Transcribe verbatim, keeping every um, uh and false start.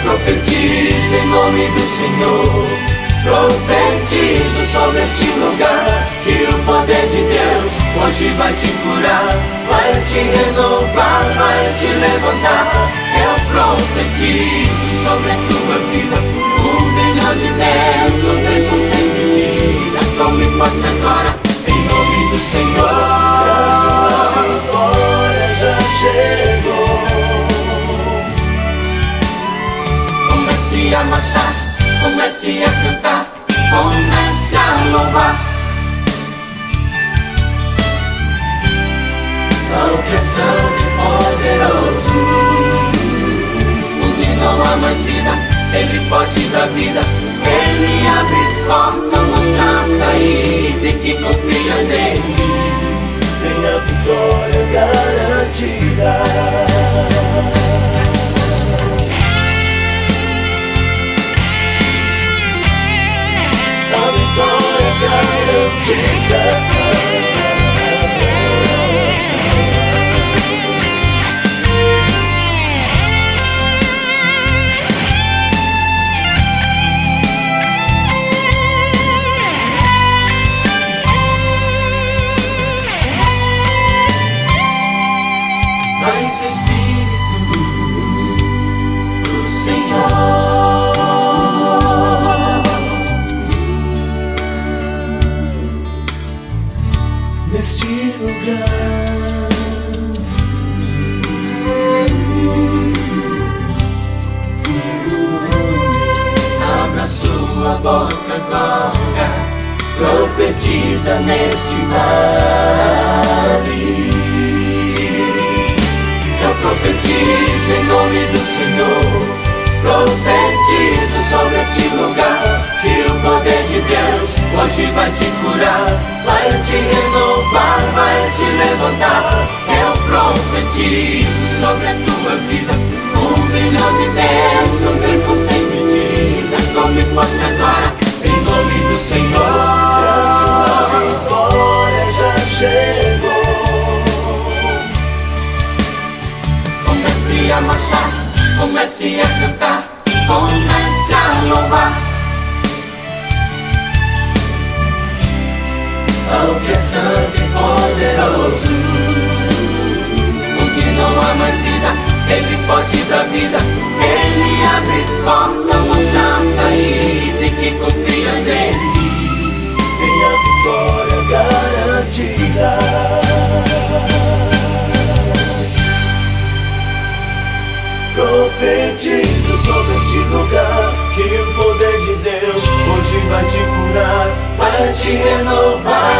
profetizo em nome do Senhor. Profetizo sobre este lugar que o poder de Deus hoje vai te curar, vai te renovar, vai te levantar. Eu profetizo sobre a tua vida um milhão de bênçãos, bênçãos sem medida. Tome posse agora, em nome do Senhor. A vitória já chegou. Comece a marchar, comece a cantar, comece a louvar. Ao que é santo e poderoso, onde não há mais vida, Ele pode dar vida. Ele abre porta, mostra a saída e que confia nele Tem a vitória garantida. A vitória garantida. Mas o Espírito do Senhor Neste lugar, abra sua boca agora, profetiza neste vale. Eu profetizo em nome do Senhor. Profetizo sobre este lugar que o poder de Deus hoje vai te curar, vai te renovar, vai te levantar. Eu profetizo sobre a tua vida um milhão de bênçãos, bênçãos sem medida. Tome posse agora, em nome do Senhor. a vitória já chegou. Comece a marchar, comece a cantar, comece a louvar. Ao que é santo e poderoso, onde não há mais vida, Ele pode dar vida. Ele abre porta, mostra a saída e que confia nele Tem a vitória garantida. Profetizo sobre este lugar que o poder de Deus hoje vai te curar, vai te renovar,